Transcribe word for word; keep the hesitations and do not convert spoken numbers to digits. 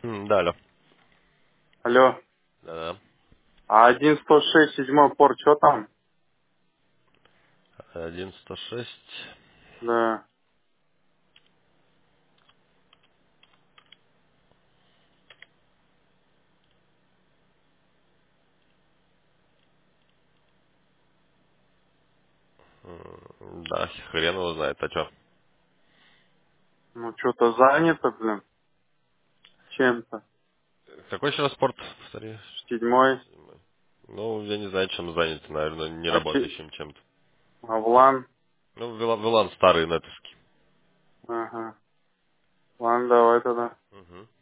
М, Да, алло. Алло. Да, А один сто шесть седьмой порт, что там? да. один сто шесть. Да. М, Да, хрен его знает, а чё? Ну, что-то занято, блин, чем-то. Какой еще раз спорт? Повтори. Седьмой. Ну, я не знаю, чем занят, наверное, не А, че... работающим чем-то. Авлан. Ну, Вила- Вилан старый, нетовский. Ага. Ладно, давай тогда. Мгм.